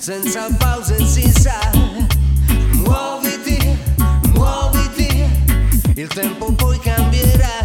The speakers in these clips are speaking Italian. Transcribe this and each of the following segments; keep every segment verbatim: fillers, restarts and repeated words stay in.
senza pause si sa. Muoviti, muoviti, il tempo poi cambierà.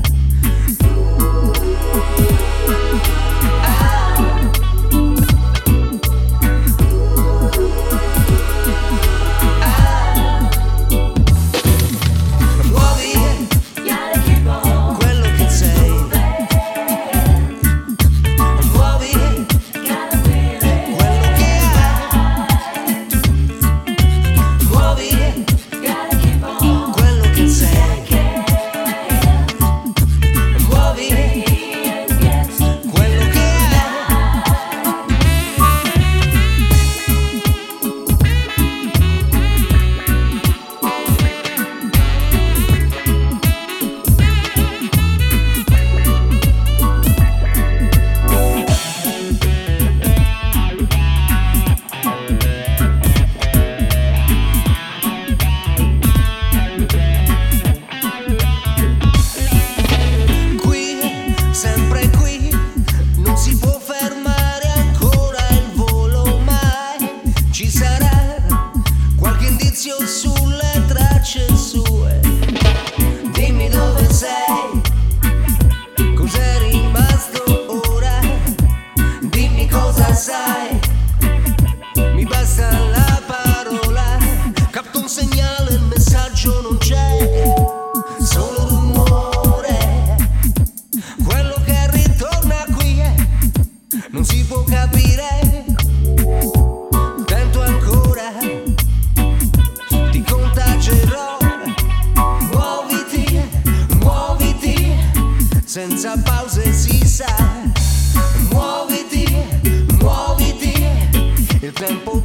Sulle tracce sue, dimmi dove sei, cos'è rimasto ora, dimmi cosa sai, mi basta la parola, capto un segnale, il messaggio non c'è, solo rumore, quello che ritorna qui è, non si può capire, tento ancora. Senza pause si sa, muoviti, muoviti, il tempo